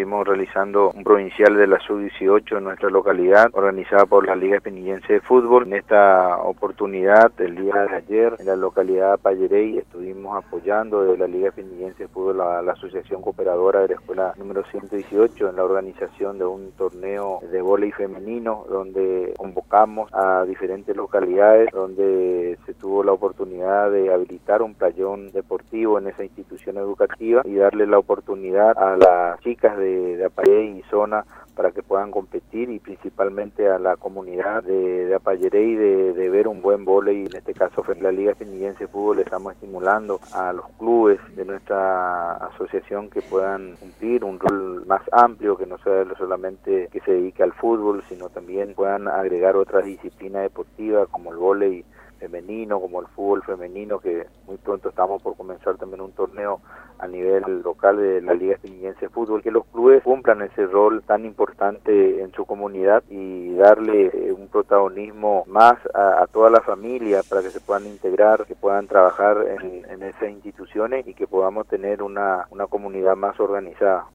estaremos realizando un provincial de la Sub-18 en nuestra localidad, organizada por la Liga Espinillense de Fútbol. En esta oportunidad, el día de ayer, en la localidad de Apallerey, estuvimos apoyando desde la Liga Espinillense de Fútbol a la Asociación Cooperadora de la Escuela número 118 en la organización de un torneo de vóley femenino, donde convocamos a diferentes localidades, donde se tuvo la oportunidad de habilitar un playón deportivo en esa institución educativa y darle la oportunidad a las chicas de Apallerey y zona para que puedan competir, y principalmente a la comunidad de Apallerey de ver un buen vóley. En este caso, en la Liga Espinillense de Fútbol estamos estimulando a los clubes de nuestra asociación que puedan cumplir un rol más amplio, que no sea solamente que se dedique al fútbol, sino también puedan agregar otras disciplinas deportivas como el vóley femenino, como el fútbol femenino, que muy pronto estamos por comenzar también un torneo a nivel local de la Liga Espinillense de Fútbol, que los clubes cumplan ese rol tan importante en su comunidad y darle un protagonismo más a toda la familia para que se puedan integrar, que puedan trabajar en esas instituciones y que podamos tener una comunidad más organizada.